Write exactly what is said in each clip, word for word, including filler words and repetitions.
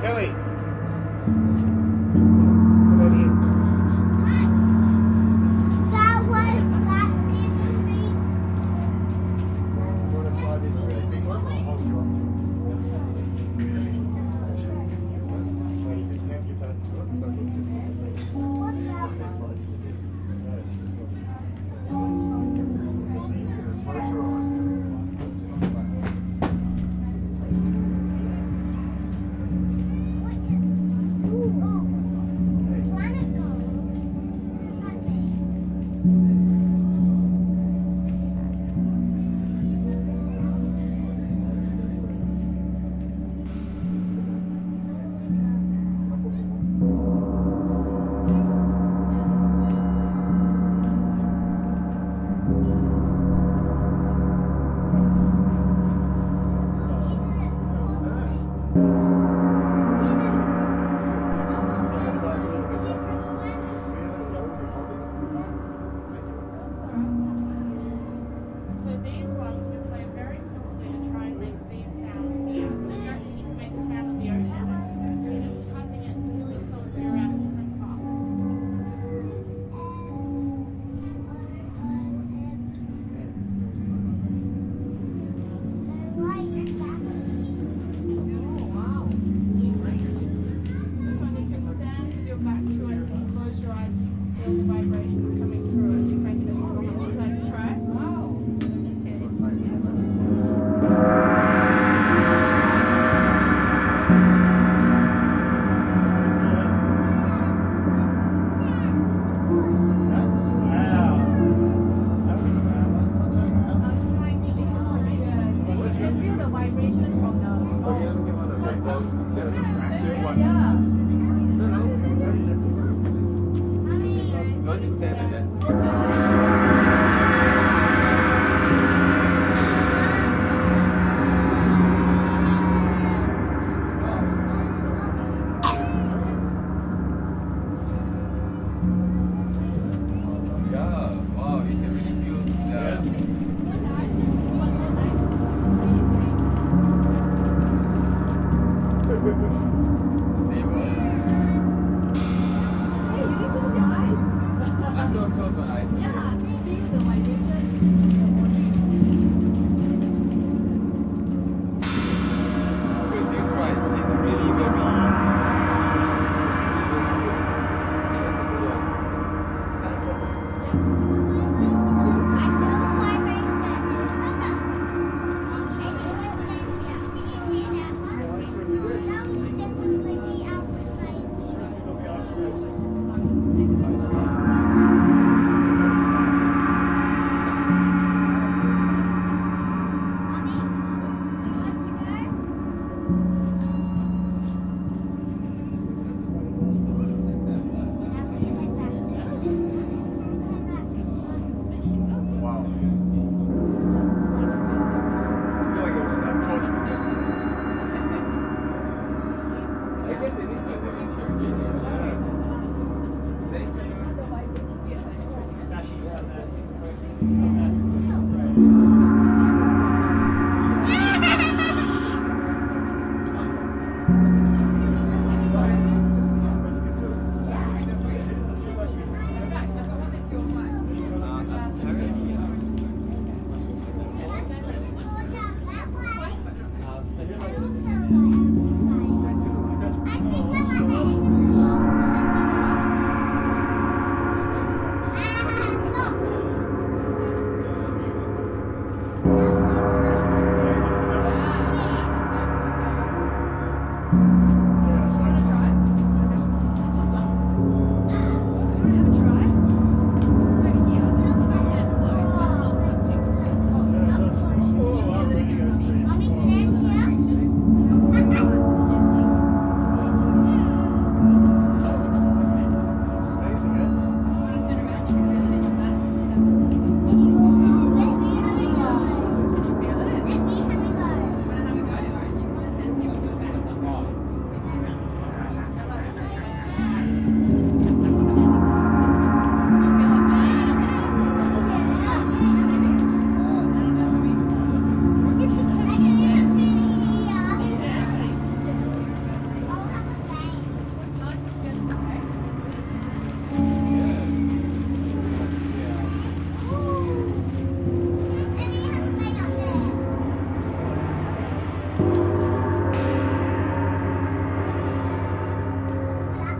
Kelly. Come over here. That one, that's in the thing. You want to try this really big one? I'll hold you up. So you just have your back to it. So you just What's that this one? one. This is no, this one. Close your eyes. Just relax. Which is, ooh, oh, planet goes. What's that mean? So these ones we play very softly to try and make these sounds here. So you reckon you can make the sound of the ocean? You're just typing it really softly around different parts. This one you can stand with your back to it and close your eyes and you can feel the vibrations coming through it. You're making it more. Would you like to try? Wow. Let me see. Yeah, let's try. Feel the vibration from the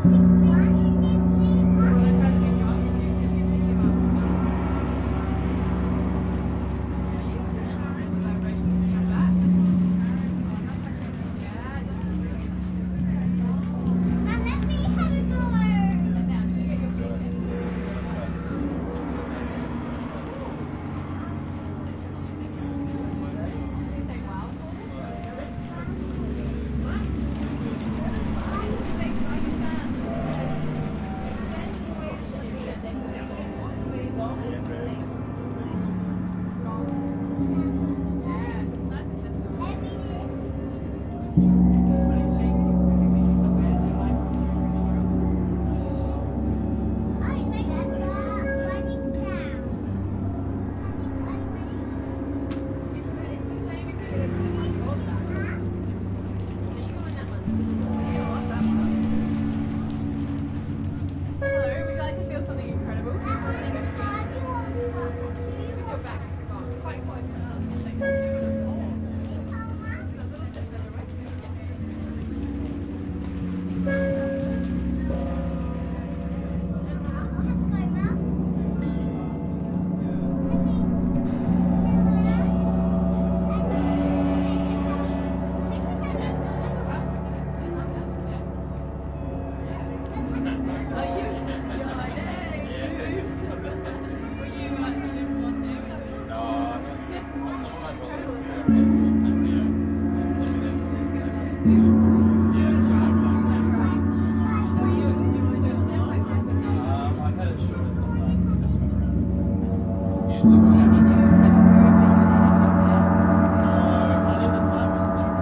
want to try the big jump? If you, if you pick him up. Yeah, you can just raise the vibration to come back. Oh, not touching. Yeah, just really. And now, can you get your feet in? You say wow. Yeah, just nice and gentle. Hello, would you like to feel something incredible? With your back to the glass, quite close now. It's like two and a four. It's a little step further away.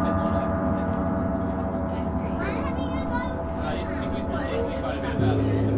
About it.